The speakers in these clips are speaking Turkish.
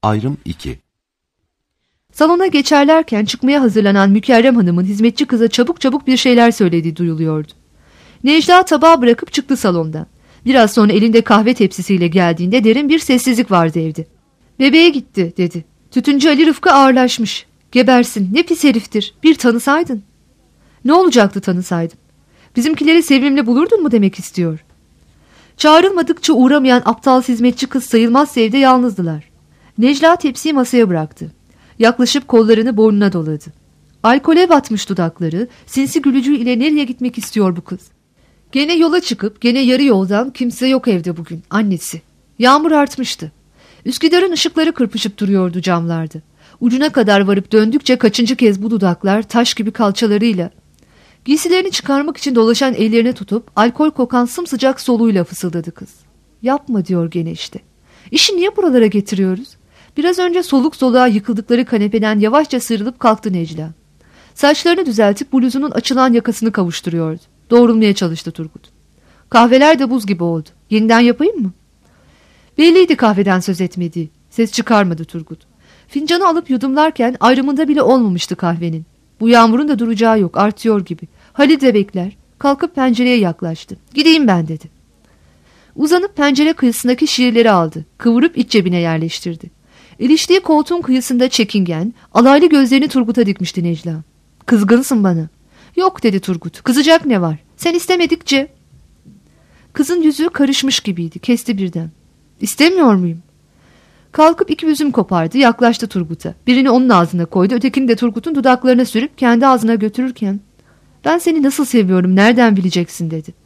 Ayrım 2. Salona geçerlerken çıkmaya hazırlanan Mükerrem Hanım'ın hizmetçi kıza çabuk çabuk bir şeyler söylediği duyuluyordu. Necla tabağı bırakıp çıktı salondan. Biraz sonra elinde kahve tepsisiyle geldiğinde derin bir sessizlik vardı evde. "Bebeğe gitti," dedi. "Tütüncü Ali Rıfkı ağırlaşmış. Gebersin, ne pis heriftir. Bir tanısaydın." "Ne olacaktı tanısaydım? Bizimkileri sevimli bulurdun mu demek istiyor." Çağrılmadıkça uğramayan aptal hizmetçi kız sayılmaz evde yalnızdılar. Necla tepsiyi masaya bıraktı. Yaklaşıp kollarını boynuna doladı. Alkole batmış dudakları, sinsi gülücüğü ile nereye gitmek istiyor bu kız? Gene yola çıkıp gene yarı yoldan, kimse yok evde bugün, annesi. Yağmur artmıştı. Üsküdar'ın ışıkları kırpışıp duruyordu camlarda. Ucuna kadar varıp döndükçe kaçıncı kez bu dudaklar taş gibi kalçalarıyla, giysilerini çıkarmak için dolaşan ellerine tutup alkol kokan sımsıcak soluğuyla fısıldadı kız. "Yapma," diyor gene işte. "İşi niye buralara getiriyoruz?" Biraz önce soluk soluğa yıkıldıkları kanepeden yavaşça sıyrılıp kalktı Necla. Saçlarını düzeltip bluzunun açılan yakasını kavuşturuyordu. Doğrulmaya çalıştı Turgut. "Kahveler de buz gibi oldu. Yeniden yapayım mı?" Belliydi kahveden söz etmediği. Ses çıkarmadı Turgut. Fincanı alıp yudumlarken ayrımında bile olmamıştı kahvenin. Bu yağmurun da duracağı yok, artıyor gibi. Halil de bekler. Kalkıp pencereye yaklaştı. "Gideyim ben," dedi. Uzanıp pencere kıyısındaki şiirleri aldı. Kıvırıp iç cebine yerleştirdi. İliştiği koltuğun kıyısında çekingen, alaylı gözlerini Turgut'a dikmişti Necla. "Kızgınsın bana." "Yok," dedi Turgut. "Kızacak ne var? Sen istemedikçe." Kızın yüzü karışmış gibiydi. Kesti birden. "İstemiyor muyum?" Kalkıp 2 üzüm kopardı, yaklaştı Turgut'a. Birini onun ağzına koydu, ötekini de Turgut'un dudaklarına sürüp kendi ağzına götürürken "Ben seni nasıl seviyorum, nereden bileceksin?" dedi.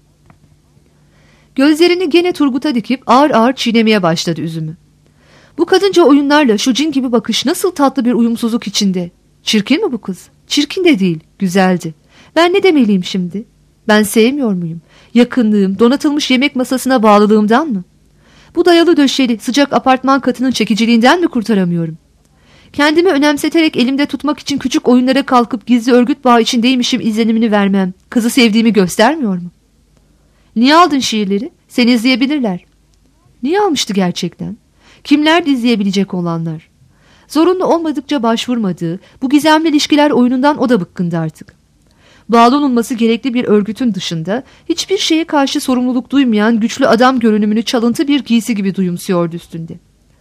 Gözlerini gene Turgut'a dikip ağır ağır çiğnemeye başladı üzümü. Bu kadınca oyunlarla şu cin gibi bakış nasıl tatlı bir uyumsuzluk içinde. Çirkin mi bu kız? Çirkin de değil, güzeldi. Ben ne demeliyim şimdi? Ben sevmiyor muyum? Yakınlığım, donatılmış yemek masasına bağlılığımdan mı? Bu dayalı döşeli, sıcak apartman katının çekiciliğinden mi kurtaramıyorum? Kendimi önemseterek elimde tutmak için küçük oyunlara kalkıp gizli örgüt bağı içindeymişim izlenimini vermem, kızı sevdiğimi göstermiyor mu? Niye aldın şiirleri? Seni izleyebilirler. Niye almıştı gerçekten? Kimler izleyebilecek olanlar? Zorunlu olmadıkça başvurmadığı, bu gizemli ilişkiler oyunundan o da bıkkındı artık. Bağlanılması gerekli bir örgütün dışında hiçbir şeye karşı sorumluluk duymayan güçlü adam görünümünü çalıntı bir giysi gibi duyumsuyordu üstünde.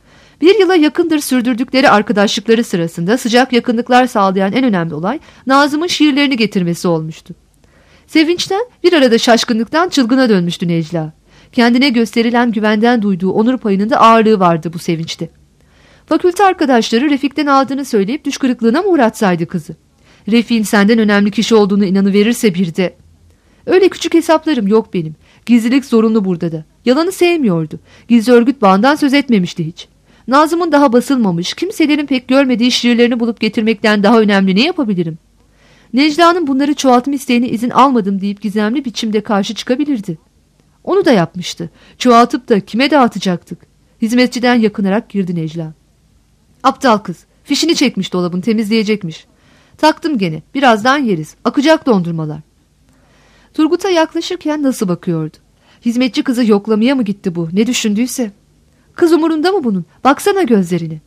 1 yıla yakındır sürdürdükleri arkadaşlıkları sırasında sıcak yakınlıklar sağlayan en önemli olay Nazım'ın şiirlerini getirmesi olmuştu. Sevinçten, bir arada şaşkınlıktan çılgına dönmüştü Necla. Kendine gösterilen güvenden duyduğu onur payının da ağırlığı vardı bu sevinçte. Fakülte arkadaşları Refik'ten aldığını söyleyip düş kırıklığına mı uğratsaydı kızı? Refik'in senden önemli kişi olduğunu inanıverirse bir de. Öyle küçük hesaplarım yok benim. Gizlilik zorunlu burada da. Yalanı sevmiyordu. Gizli örgüt bağından söz etmemişti hiç. Nazım'ın daha basılmamış, kimselerin pek görmediği şiirlerini bulup getirmekten daha önemli ne yapabilirim? Necla'nın bunları çoğaltma isteğine izin almadım deyip gizemli biçimde karşı çıkabilirdi. Onu da yapmıştı. Çoğaltıp da kime dağıtacaktık? Hizmetçiden yakınarak girdi Necla. Aptal kız. Fişini çekmiş dolabın, temizleyecekmiş. Taktım gene. Birazdan yeriz. Akacak dondurmalar. Turgut'a yaklaşırken nasıl bakıyordu? Hizmetçi kızı yoklamaya mı gitti bu? Ne düşündüyse. Kız umurunda mı bunun? Baksana gözlerine.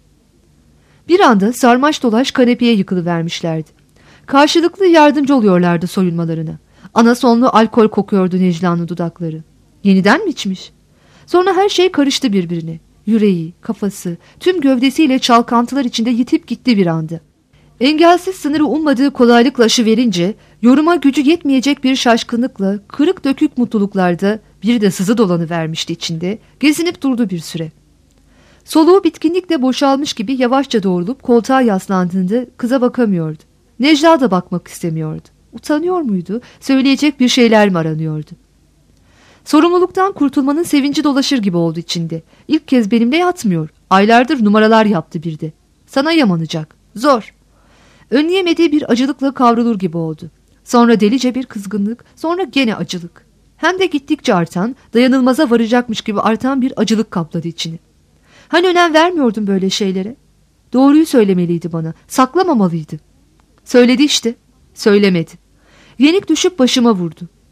Bir anda sarmaş dolaş kanepeye yıkılıvermişlerdi. Karşılıklı yardımcı oluyorlardı soyunmalarına. Anasonlu alkol kokuyordu Necla'nın dudakları. Yeniden mi içmiş? Sonra her şey karıştı birbirine. Yüreği, kafası, tüm gövdesiyle çalkantılar içinde yitip gitti bir anda. Engelsiz sınırı ummadığı kolaylıkla aşıverince, yoruma gücü yetmeyecek bir şaşkınlıkla, kırık dökük mutluluklarda bir de sızı dolanı vermişti içinde, gezinip durdu bir süre. Soluğu bitkinlikle boşalmış gibi yavaşça doğrulup koltuğa yaslandığında kıza bakamıyordu. Necla da bakmak istemiyordu. Utanıyor muydu? Söyleyecek bir şeyler mi aranıyordu? Sorumluluktan kurtulmanın sevinci dolaşır gibi oldu içinde. İlk kez benimle yatmıyor. Aylardır numaralar yaptı bir de. Sana yamanacak. Zor. Önleyemediği bir acılıkla kavrulur gibi oldu. Sonra delice bir kızgınlık, sonra gene acılık. Hem de gittikçe artan, dayanılmaza varacakmış gibi artan bir acılık kapladı içini. Hani önem vermiyordun böyle şeylere? Doğruyu söylemeliydi bana, saklamamalıydı. Söyledi işte. Söylemedi. Yenik düşüp başıma vurdu.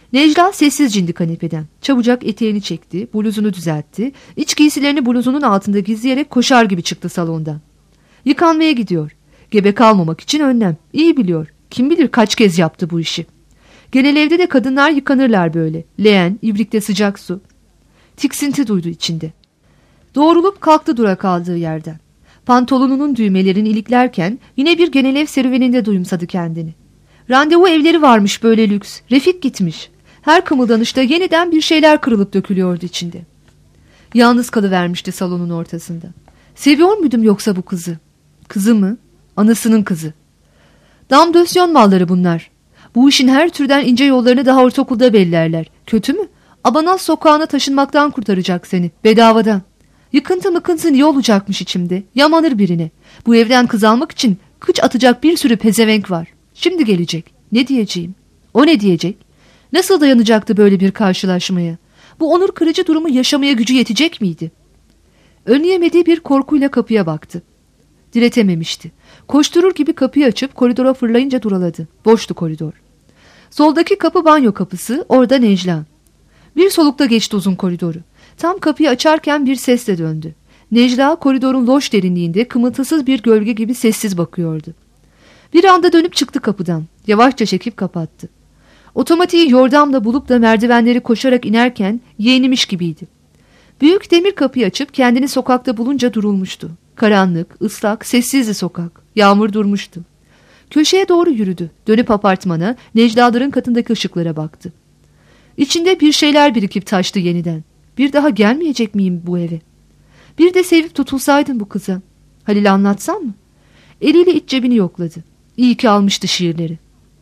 Necla sessizce indi kanepeden. Çabucak eteğini çekti, bluzunu düzeltti. İç giysilerini bluzunun altında gizleyerek koşar gibi çıktı salondan. Yıkanmaya gidiyor. Gebe kalmamak için önlem. İyi biliyor. Kim bilir kaç kez yaptı bu işi. Genel evde de kadınlar yıkanırlar böyle. Leğen, ibrikte sıcak su. Tiksinti duydu içinde. Doğrulup kalktı durak aldığı yerden. Pantolonunun düğmelerini iliklerken yine bir genel ev serüveninde duyumsadı kendini. Randevu evleri varmış böyle lüks. Refik gitmiş. Her kımıldanışta yeniden bir şeyler kırılıp dökülüyordu içinde. Yalnız kalıvermişti salonun ortasında. Seviyor muydum yoksa bu kızı? Kızı mı? Anasının kızı. Damdösyon malları bunlar. Bu işin her türden ince yollarını daha ortaokulda bellerler. Kötü mü? Abanaz sokağına taşınmaktan kurtaracak seni. Bedavadan. Yıkıntı mıkıntı niye olacakmış içimde? Yamanır birine. Bu evden kız almak için kıç atacak bir sürü pezevenk var. Şimdi gelecek. Ne diyeceğim? O ne diyecek? Nasıl dayanacaktı böyle bir karşılaşmaya? Bu onur kırıcı durumu yaşamaya gücü yetecek miydi? Önleyemediği bir korkuyla kapıya baktı. Diretememişti. Koşturur gibi kapıyı açıp koridora fırlayınca duraladı. Boştu koridor. Soldaki kapı banyo kapısı, orada Necla. Bir solukta geçti uzun koridoru. Tam kapıyı açarken bir sesle döndü. Necla koridorun loş derinliğinde kımıltısız bir gölge gibi sessiz bakıyordu. Bir anda dönüp çıktı kapıdan. Yavaşça çekip kapattı. Otomatiği yordamla bulup da merdivenleri koşarak inerken yeğenimiş gibiydi. Büyük demir kapıyı açıp kendini sokakta bulunca durulmuştu. Karanlık, ıslak, sessizdi sokak. Yağmur durmuştu. Köşeye doğru yürüdü. Dönüp apartmana, Necla'ların katındaki ışıklara baktı. İçinde bir şeyler birikip taştı yeniden. Bir daha gelmeyecek miyim bu eve? Bir de sevip tutulsaydım bu kıza. Halil anlatsam mı? Eliyle iç cebini yokladı. İyi ki almıştı şiirleri.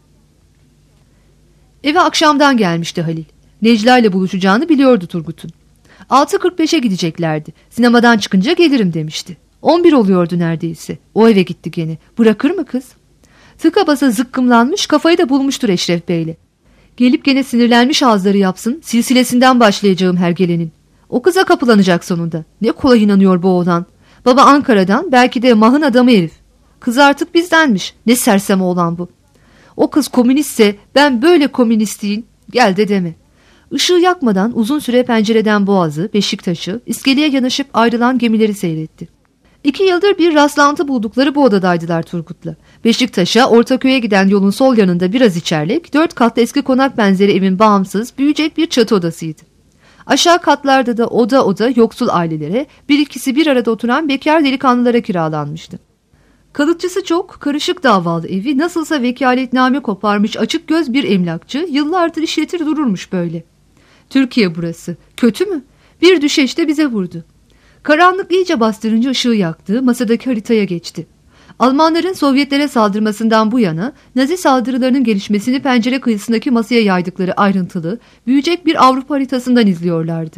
Eve akşamdan gelmişti Halil. Necla ile buluşacağını biliyordu Turgut'un. 6.45'e gideceklerdi. Sinemadan çıkınca gelirim demişti. 11 oluyordu neredeyse. O eve gitti gene. Bırakır mı kız? Tıka basa zıkkımlanmış, kafayı da bulmuştur Eşref Bey'le. Gelip gene sinirlenmiş ağızları yapsın, silsilesinden başlayacağım hergelenin. O kıza kapılanacak sonunda. Ne kolay inanıyor bu oğlan. Baba Ankara'dan, belki de mahın adamı herif. Kız artık bizdenmiş. Ne sersem oğlan bu. O kız komünistse ben böyle komünist değil. Gel de deme. Işığı yakmadan uzun süre pencereden Boğaz'ı, Beşiktaş'ı, iskeleye yanaşıp ayrılan gemileri seyretti. 2 yıldır bir rastlantı buldukları bu odadaydılar Turgut'la. Beşiktaş'a, Ortaköy'e giden yolun sol yanında biraz içerlik, 4 katlı eski konak benzeri evin bağımsız, büyüyecek bir çatı odasıydı. Aşağı katlarda da oda yoksul ailelere, bir ikisi bir arada oturan bekar delikanlılara kiralanmıştı. Kalıtçısı çok, karışık davalı evi nasılsa vekaletname koparmış açık göz bir emlakçı yıllardır işletir dururmuş böyle. Türkiye burası. Kötü mü? Bir düşeş de bize vurdu. Karanlık iyice bastırınca ışığı yaktı, masadaki haritaya geçti. Almanların Sovyetlere saldırmasından bu yana Nazi saldırılarının gelişmesini pencere kıyısındaki masaya yaydıkları ayrıntılı, büyüyecek bir Avrupa haritasından izliyorlardı.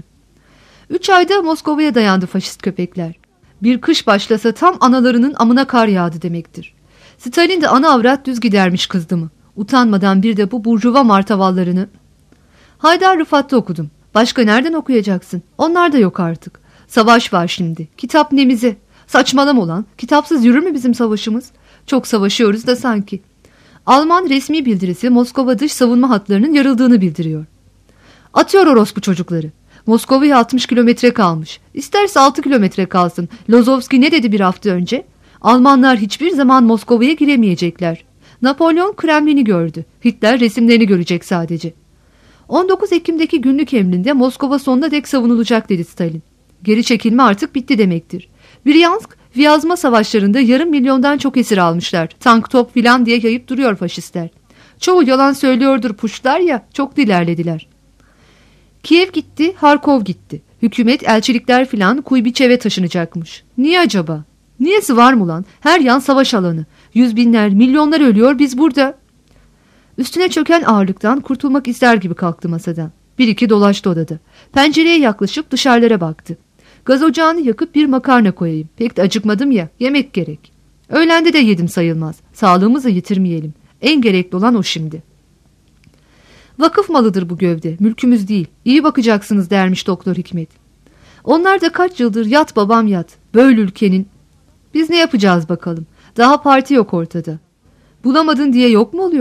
3 ayda Moskova'ya dayandı faşist köpekler. Bir kış başlasa tam analarının amına kar yağdı demektir. Stalin de ana avrat düz gidermiş kızdı mı? Utanmadan bir de bu burjuva martavallarını. Haydar Rıfat'ta okudum. Başka nereden okuyacaksın? Onlar da yok artık. Savaş var şimdi. Kitap nemize. Saçmalama olan. Kitapsız yürür mü bizim savaşımız? Çok savaşıyoruz da sanki. Alman resmi bildirisi Moskova dış savunma hatlarının yarıldığını bildiriyor. Atıyor orospu çocukları. Moskova'ya 60 kilometre kalmış. İsterse 6 kilometre kalsın. Lozovski ne dedi bir hafta önce? Almanlar hiçbir zaman Moskova'ya giremeyecekler. Napolyon Kremlin'i gördü. Hitler resimlerini görecek sadece. 19 Ekim'deki günlük emrinde Moskova sonuna dek savunulacak dedi Stalin. Geri çekilme artık bitti demektir. Bryansk, Viyazma savaşlarında yarım milyondan çok esir almışlar. Tank top filan diye yayıp duruyor faşistler. Çoğu yalan söylüyordur puşlar ya, çok ilerlediler. Kiev gitti, Harkov gitti. Hükümet, elçilikler filan Kuybiçev'e taşınacakmış. Niye acaba? Niyesi var mı lan? Her yan savaş alanı. 100 binler, milyonlar ölüyor, biz burada. Üstüne çöken ağırlıktan kurtulmak ister gibi kalktı masadan. Bir iki dolaştı odada. Pencereye yaklaşıp dışarılara baktı. Gaz ocağını yakıp bir makarna koyayım. Pek de acıkmadım ya, yemek gerek. Öğlende de yedim sayılmaz. Sağlığımızı yitirmeyelim. En gerekli olan o şimdi. Vakıf malıdır bu gövde, mülkümüz değil. İyi bakacaksınız dermiş Doktor Hikmet. Onlar da kaç yıldır yat babam yat. Böyle ülkenin. Biz ne yapacağız bakalım. Daha parti yok ortada. Bulamadın diye yok mu oluyor?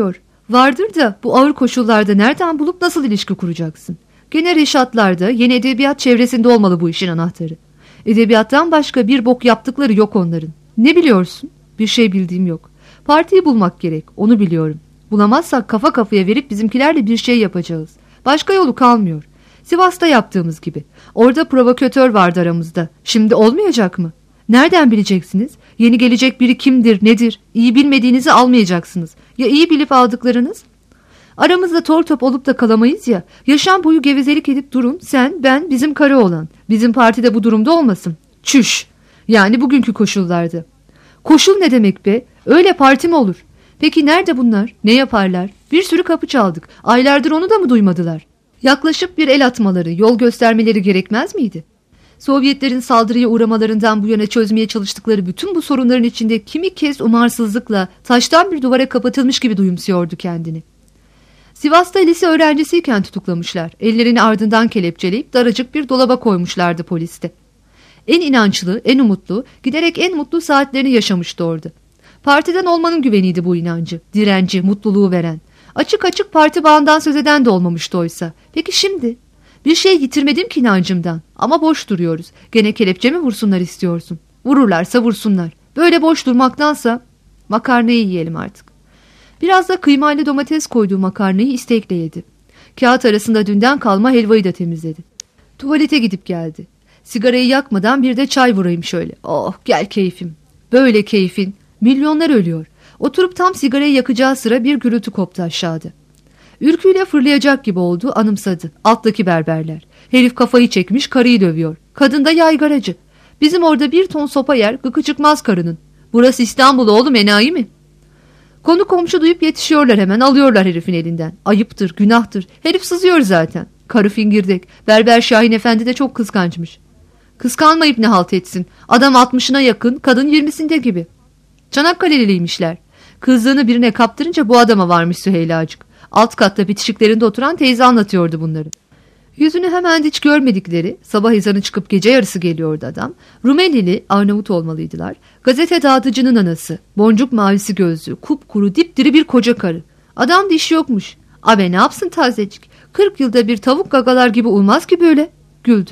Vardır da bu ağır koşullarda nereden bulup nasıl ilişki kuracaksın? Gene Reşatlar'da, yeni edebiyat çevresinde olmalı bu işin anahtarı. Edebiyattan başka bir bok yaptıkları yok onların. Ne biliyorsun? Bir şey bildiğim yok. Partiyi bulmak gerek, onu biliyorum. Bulamazsak kafa kafaya verip bizimkilerle bir şey yapacağız. Başka yolu kalmıyor. Sivas'ta yaptığımız gibi. Orada provokatör vardı aramızda. Şimdi olmayacak mı? Nereden bileceksiniz? Yeni gelecek biri kimdir, nedir? İyi bilmediğinizi almayacaksınız. Ya iyi bilip aldıklarınız? Aramızda tor top olup da kalamayız ya. Yaşam boyu gevezelik edip durun. Sen, ben, bizim karı olan. Bizim partide bu durumda olmasın. Çüş. Yani bugünkü koşullarda. Koşul ne demek be? Öyle parti mi olur? Peki nerede bunlar? Ne yaparlar? Bir sürü kapı çaldık. Aylardır onu da mı duymadılar? Yaklaşıp bir el atmaları, yol göstermeleri gerekmez miydi? Sovyetlerin saldırıya uğramalarından bu yana çözmeye çalıştıkları bütün bu sorunların içinde kimi kez umarsızlıkla taştan bir duvara kapatılmış gibi duyumsuyordu kendini. Sivas'ta lise öğrencisiyken tutuklamışlar. Ellerini ardından kelepçeleyip daracık bir dolaba koymuşlardı poliste. En inançlı, en umutlu, giderek en mutlu saatlerini yaşamıştı orada. Partiden olmanın güveniydi bu inancı, direnci, mutluluğu veren. Açık açık parti bağından söz eden de olmamıştı oysa. Peki şimdi? Bir şey yitirmedim ki inancımdan. Ama boş duruyoruz. Gene kelepçe mi vursunlar istiyorsun? Vururlarsa vursunlar. Böyle boş durmaktansa makarnayı yiyelim artık. Biraz da kıymayla domates koyduğu makarnayı istekle yedi. Kağıt arasında dünden kalma helvayı da temizledi. Tuvalete gidip geldi. Sigarayı yakmadan bir de çay vurayım şöyle. Oh gel keyfim. Böyle keyfin. Milyonlar ölüyor. Oturup tam sigarayı yakacağı sıra bir gürültü koptu aşağıda. Ürküyle fırlayacak gibi oldu, anımsadı. Alttaki berberler. Herif kafayı çekmiş, karıyı dövüyor. Kadın da yaygaracı. Bizim orada bir ton sopa yer, gıkı çıkmaz karının. Burası İstanbul oğlum, enayi mi? Konu komşu duyup yetişiyorlar, hemen alıyorlar herifin elinden. Ayıptır, günahtır. Herif sızıyor zaten. Karı fingirdek. Berber Şahin Efendi de çok kıskançmış. Kıskanmayıp ne halt etsin? Adam 60'ına yakın, kadın 20'sinde gibi. Çanakkale'liymişler. Kızlığını birine kaptırınca bu adama varmış Süheylacık. Alt katta bitişiklerinde oturan teyze anlatıyordu bunları. Yüzünü hemen hiç görmedikleri, sabah ezanı çıkıp gece yarısı geliyordu adam. Rumelili, Arnavut olmalıydılar. Gazete dağıtıcının anası, boncuk mavisi gözlü, kupkuru dipdiri bir koca karı. Adam diş yokmuş. Abe ne yapsın tazecik? 40 yılda bir tavuk gagalar gibi olmaz ki böyle. Güldü.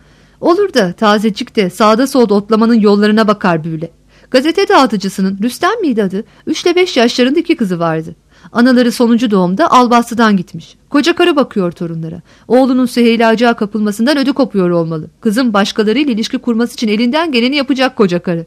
Olur da tazecik de sağda solda otlamanın yollarına bakar böyle. Gazete dağıtıcısının, Rüstem miydi adı? 3 ile 5 yaşlarında 2 kızı vardı. Anaları sonuncu doğumda Albastı'dan gitmiş. Koca karı bakıyor torunlara. Oğlunun Süheylacığa kapılmasından ödü kopuyor olmalı. Kızın başkalarıyla ilişki kurması için elinden geleni yapacak koca karı.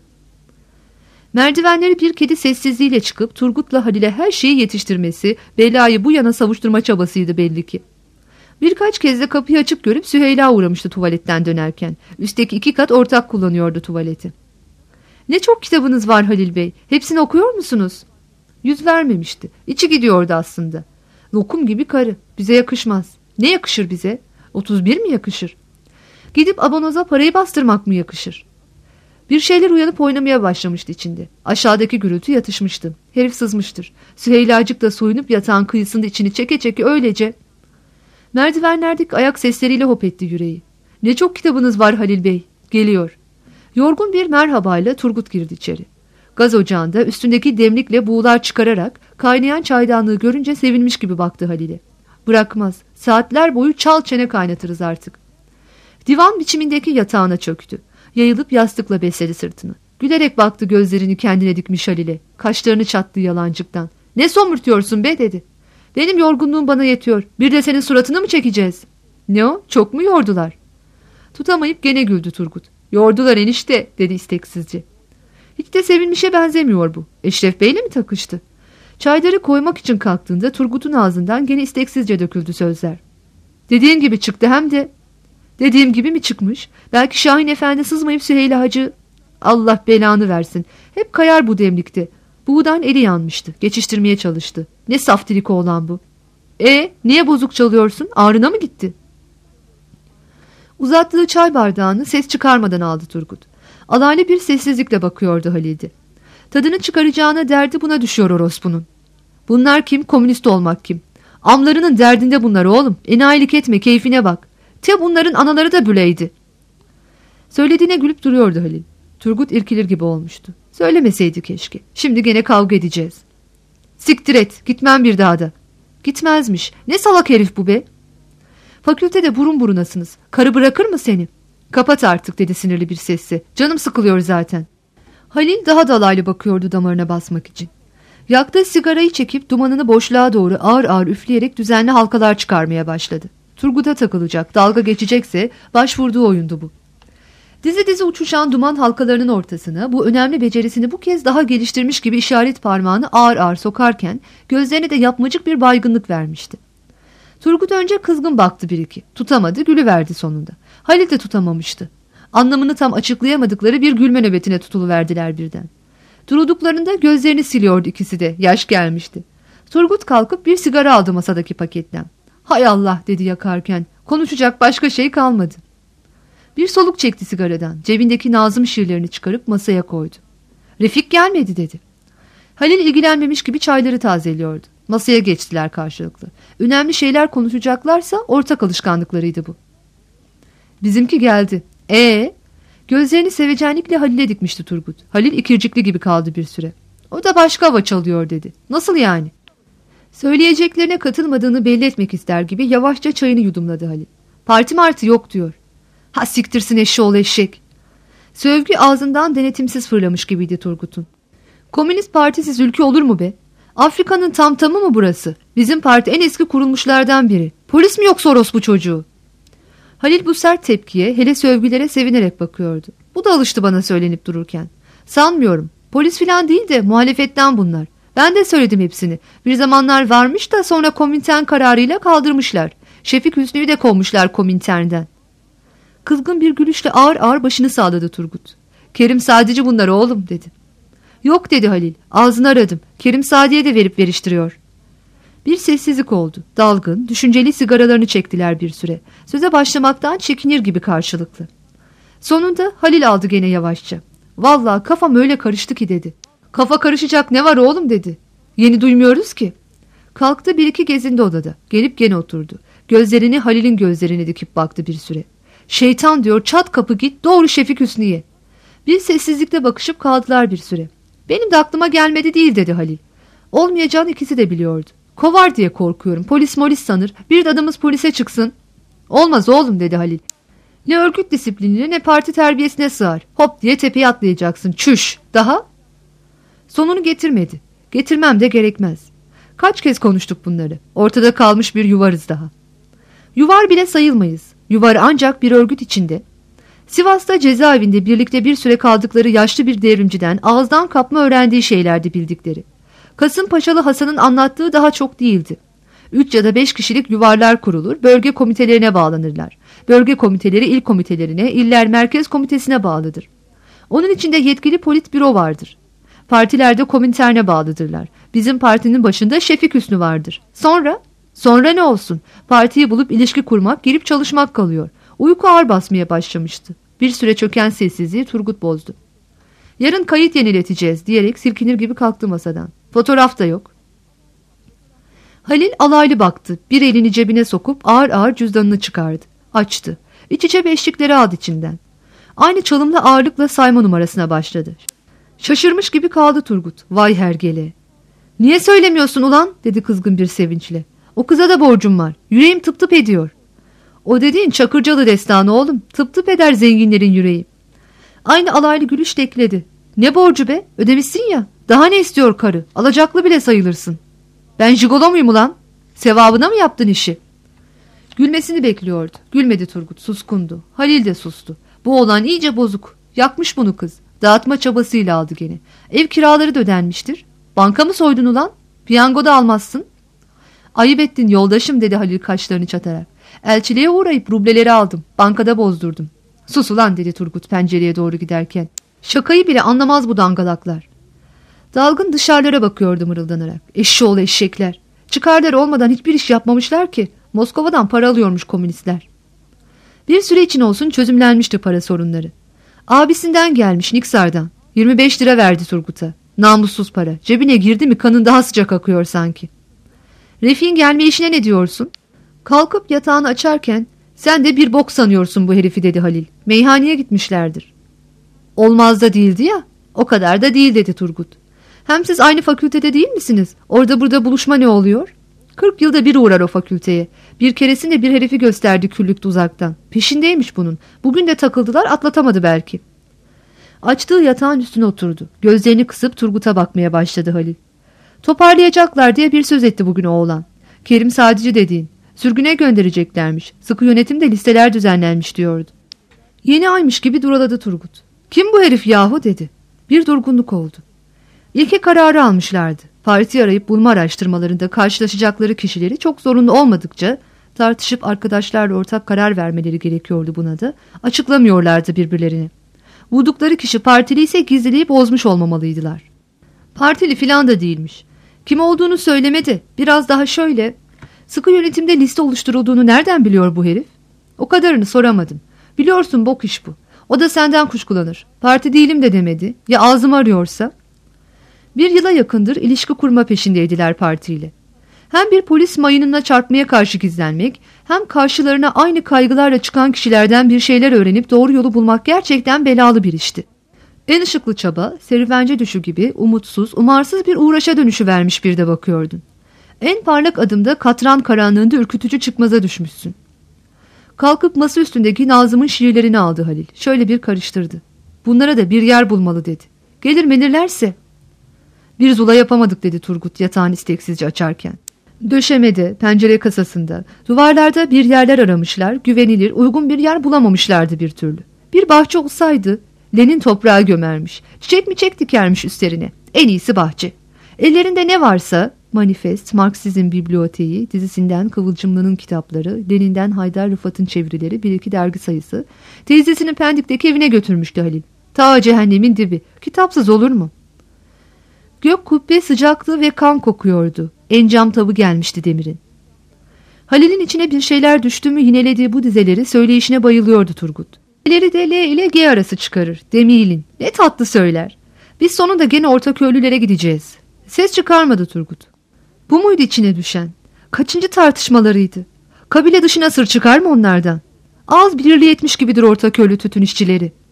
Merdivenleri bir kedi sessizliğiyle çıkıp Turgut'la Halil'e her şeyi yetiştirmesi, belayı bu yana savuşturma çabasıydı belli ki. Birkaç kez de kapıyı açıp görüp Süheyla uğramıştı tuvaletten dönerken. Üstteki 2 kat ortak kullanıyordu tuvaleti. Ne çok kitabınız var Halil Bey. Hepsini okuyor musunuz? Yüz vermemişti. İçi gidiyordu aslında. Lokum gibi karı. Bize yakışmaz. Ne yakışır bize? 31 mi yakışır? Gidip abonoza parayı bastırmak mı yakışır? Bir şeyler uyanıp oynamaya başlamıştı içinde. Aşağıdaki gürültü yatışmıştı. Herif sızmıştır. Süheylacık da soyunup yatağın kıyısında içini çeke çeke öylece. Merdivenlerdeki ayak sesleriyle hop etti yüreği. Ne çok kitabınız var Halil Bey. Geliyor. Yorgun bir merhabayla Turgut girdi içeri. Gaz ocağında üstündeki demlikle buğular çıkararak kaynayan çaydanlığı görünce sevinmiş gibi baktı Halil'e. Bırakmaz. Saatler boyu çal çene kaynatırız artık. Divan biçimindeki yatağına çöktü. Yayılıp yastıkla besledi sırtını. Gülerek baktı gözlerini kendine dikmiş Halil'e. Kaşlarını çattı yalancıktan. Ne somurtuyorsun be dedi. Benim yorgunluğum bana yetiyor. Bir de senin suratını mı çekeceğiz? Ne o? Çok mu yordular? Tutamayıp gene güldü Turgut. Yordular enişte dedi isteksizce. Hiç de sevinmişe benzemiyor bu. Eşref Bey'le mi takıştı? Çayları koymak için kalktığında Turgut'un ağzından gene isteksizce döküldü sözler. Dediğim gibi çıktı hem de. Dediğim gibi mi çıkmış? Belki Şahin Efendi sızmayıp Süheyla Hacı... Allah belanı versin. Hep kayar bu demlikte. Buğdan eli yanmıştı. Geçiştirmeye çalıştı. Ne saftirik oğlan bu. Niye bozuk çalıyorsun? Ağrına mı gitti? Uzattığı çay bardağını ses çıkarmadan aldı Turgut. Alaylı bir sessizlikle bakıyordu Halil'de. Tadını çıkaracağına derdi buna düşüyor orospunun. Bunlar kim? Komünist olmak kim? Amlarının derdinde bunlar oğlum. Enayilik etme, keyfine bak. Bunların anaları da böyleydi. Söylediğine gülüp duruyordu Halil. Turgut irkilir gibi olmuştu. Söylemeseydi keşke. Şimdi gene kavga edeceğiz. Siktir et, gitmem bir daha da. Gitmezmiş. Ne salak herif bu be. Fakültede burun burunasınız. Karı bırakır mı seni? Kapat artık dedi sinirli bir sesle. Canım sıkılıyor zaten. Halil daha da alaylı bakıyordu damarına basmak için. Yaktığı sigarayı çekip dumanını boşluğa doğru ağır ağır üfleyerek düzenli halkalar çıkarmaya başladı. Turgut'a takılacak, dalga geçecekse başvurduğu oyundu bu. Dizi dizi uçuşan duman halkalarının ortasına bu önemli becerisini bu kez daha geliştirmiş gibi işaret parmağını ağır ağır sokarken gözlerine de yapmacık bir baygınlık vermişti. Turgut önce kızgın baktı bir iki. Tutamadı, gülüverdi sonunda. Halil de tutamamıştı. Anlamını tam açıklayamadıkları bir gülme nöbetine tutuluverdiler birden. Durulduklarında gözlerini siliyordu ikisi de. Yaş gelmişti. Turgut kalkıp bir sigara aldı masadaki paketten. Hay Allah dedi yakarken. Konuşacak başka şey kalmadı. Bir soluk çekti sigaradan. Cebindeki Nazım şiirlerini çıkarıp masaya koydu. Refik gelmedi dedi. Halil ilgilenmemiş gibi çayları tazeliyordu. Masaya geçtiler karşılıklı. Önemli şeyler konuşacaklarsa ortak alışkanlıklarıydı bu. Bizimki geldi. Gözlerini sevecenlikle Halil'e dikmişti Turgut. Halil ikircikli gibi kaldı bir süre. O da başka hava çalıyor dedi. Nasıl yani? Söyleyeceklerine katılmadığını belli etmek ister gibi yavaşça çayını yudumladı Halil. Parti martı yok diyor. Ha siktirsin eşşoğlu eşek. Sövgü ağzından denetimsiz fırlamış gibiydi Turgut'un. Komünist partisiz ülke olur mu be? Afrika'nın tamtamı mı burası? Bizim parti en eski kurulmuşlardan biri. Polis mi yoksa orospu çocuğu? Halil bu sert tepkiye, hele sövgülere sevinerek bakıyordu. Bu da alıştı bana söylenip dururken. Sanmıyorum. Polis filan değil de muhalefetten bunlar. Ben de söyledim hepsini. Bir zamanlar varmış da sonra Komintern kararıyla kaldırmışlar. Şefik Hüsnü'yü de kovmuşlar Komintern'den. Kızgın bir gülüşle ağır ağır başını sağladı Turgut. Kerim Sadici bunlar oğlum dedi. Yok dedi Halil. Ağzını aradım. Kerim Sadi'ye de verip veriştiriyor. Bir sessizlik oldu. Dalgın, düşünceli sigaralarını çektiler bir süre. Söze başlamaktan çekinir gibi karşılıklı. Sonunda Halil aldı gene yavaşça. Vallahi kafam öyle karıştı ki dedi. Kafa karışacak ne var oğlum dedi. Yeni duymuyoruz ki. Kalktı bir iki gezindi odada. Gelip gene oturdu. Gözlerini Halil'in gözlerine dikip baktı bir süre. Şeytan diyor çat kapı git doğru Şefik Hüsnü'ye. Bir sessizlikle bakışıp kaldılar bir süre. Benim de aklıma gelmedi değil dedi Halil. Olmayacağını ikisi de biliyordu. Kovar diye korkuyorum. Polis molis sanır. Bir de adımız polise çıksın. Olmaz oğlum dedi Halil. Ne örgüt disiplinine ne parti terbiyesine sığar. Hop diye tepeye atlayacaksın. Çüş. Daha? Sonunu getirmedi. Getirmem de gerekmez. Kaç kez konuştuk bunları. Ortada kalmış bir yuvarız daha. Yuvar bile sayılmayız. Yuvar ancak bir örgüt içinde. Sivas'ta cezaevinde birlikte bir süre kaldıkları yaşlı bir devrimciden ağızdan kapma öğrendiği şeylerdi bildikleri. Kasımpaşalı Hasan'ın anlattığı daha çok değildi. 3 ya da 5 kişilik yuvarlar kurulur, bölge komitelerine bağlanırlar. Bölge komiteleri il komitelerine, iller merkez komitesine bağlıdır. Onun içinde yetkili politbüro vardır. Partilerde Komintern'e bağlıdırlar. Bizim partinin başında Şefik Hüsnü vardır. Sonra ne olsun? Partiyi bulup ilişki kurmak, girip çalışmak kalıyor. Uyku ağır basmaya başlamıştı. Bir süre çöken sessizliği Turgut bozdu. Yarın kayıt yenileteceğiz diyerek silkinir gibi kalktı masadan. Fotoğraf da yok. Halil alaylı baktı. Bir elini cebine sokup ağır ağır cüzdanını çıkardı. Açtı. İç içe beşlikleri aldı içinden. Aynı çalımla ağırlıkla sayma numarasına başladı. Şaşırmış gibi kaldı Turgut. Vay hergele. Niye söylemiyorsun ulan dedi kızgın bir sevinçle. O kıza da borcum var. Yüreğim tıp tıp ediyor. O dediğin Çakırcalı destanı oğlum. Tıp tıp eder zenginlerin yüreği. Aynı alaylı gülüş ekledi. Ne borcu be? Ödemişsin ya. Daha ne istiyor karı? Alacaklı bile sayılırsın. Ben jigolo muyum ulan? Sevabına mı yaptın işi? Gülmesini bekliyordu. Gülmedi Turgut. Suskundu. Halil de sustu. Bu oğlan iyice bozuk. Yakmış bunu kız. Dağıtma çabasıyla aldı gene. Ev kiraları da ödenmiştir. Banka mı soydun ulan? Piyango da almazsın. Ayıp ettin yoldaşım dedi Halil kaşlarını çatarak. Elçiliğe uğrayıp rubleleri aldım. Bankada bozdurdum. Sus ulan dedi Turgut pencereye doğru giderken. Şakayı bile anlamaz bu dangalaklar. Dalgın dışarılara bakıyordu mırıldanarak. Eşşoğlu eşekler. Çıkarlar olmadan hiçbir iş yapmamışlar ki. Moskova'dan para alıyormuş komünistler. Bir süre için olsun çözümlenmişti para sorunları. Abisinden gelmiş Niksar'dan. 25 lira verdi Turgut'a. Namussuz para. Cebine girdi mi kanın daha sıcak akıyor sanki. Refik'in gelme işine ne diyorsun? Kalkıp yatağını açarken sen de bir bok sanıyorsun bu herifi dedi Halil. Meyhaneye gitmişlerdir. Olmaz da değildi ya. O kadar da değil dedi Turgut. Hem siz aynı fakültede değil misiniz? Orada burada buluşma ne oluyor? 40 yılda bir uğrar o fakülteye. Bir keresinde bir herifi gösterdi küllükte uzaktan. Peşindeymiş bunun. Bugün de takıldılar, atlatamadı belki. Açtığı yatağın üstüne oturdu. Gözlerini kısıp Turgut'a bakmaya başladı Halil. Toparlayacaklar diye bir söz etti bugün oğlan. Kerim Sadici dediğin. Sürgüne göndereceklermiş. Sıkı yönetimde listeler düzenlenmiş diyordu. Yeni aymış gibi duraladı Turgut. Kim bu herif yahu dedi. Bir durgunluk oldu. İlke kararı almışlardı. Parti arayıp bulma araştırmalarında karşılaşacakları kişileri çok zorunlu olmadıkça tartışıp arkadaşlarla ortak karar vermeleri gerekiyordu buna da. Açıklamıyorlardı birbirlerini. Buldukları kişi partili ise gizliliği bozmuş olmamalıydılar. Partili filan da değilmiş. Kim olduğunu söylemedi. Biraz daha şöyle. Sıkı yönetimde liste oluşturulduğunu nereden biliyor bu herif? O kadarını soramadım. Biliyorsun bok iş bu. O da senden kuşkulanır. Parti değilim de demedi. Ya ağzımı arıyorsa? Bir yıla yakındır ilişki kurma peşindeydiler partiyle. Hem bir polis mayınına çarpmaya karşı gizlenmek, hem karşılarına aynı kaygılarla çıkan kişilerden bir şeyler öğrenip doğru yolu bulmak gerçekten belalı bir işti. En ışıklı çaba, serüvence düşü gibi umutsuz, umarsız bir uğraşa dönüşü vermiş bir de bakıyordun. En parlak adımda katran karanlığında ürkütücü çıkmaza düşmüşsün. Kalkıp masa üstündeki Nazım'ın şiirlerini aldı Halil. Şöyle bir karıştırdı. Bunlara da bir yer bulmalı dedi. Gelir melirlerse. Bir zula yapamadık dedi Turgut yatağını isteksizce açarken. Döşemede, pencere kasasında, duvarlarda bir yerler aramışlar, güvenilir, uygun bir yer bulamamışlardı bir türlü. Bir bahçe olsaydı, Lenin toprağa gömermiş, çiçek mi çek dikermiş üstlerine. En iyisi bahçe. Ellerinde ne varsa, Manifest, Marksizm Biblioteği, dizisinden Kıvılcımlı'nın kitapları, Lenin'den Haydar Rıfat'ın çevirileri, bir iki dergi sayısı, teyzesinin Pendik'teki evine götürmüştü Halil. Ta cehennemin dibi, kitapsız olur mu? Gök kubbe sıcaklığı ve kan kokuyordu. Encam tavı gelmişti Demir'in. Halil'in içine bir şeyler düştü mü yinelediği bu dizeleri söyleyişine bayılıyordu Turgut. Dizeleri de L ile G arası çıkarır. Demilin. Ne tatlı söyler. Biz sonunda gene Ortaköylülere gideceğiz. Ses çıkarmadı Turgut. Bu muydu içine düşen? Kaçıncı tartışmalarıydı? Kabile dışına sır çıkar mı onlardan? Az birliği etmiş gibidir Ortaköylü tütün işçileri.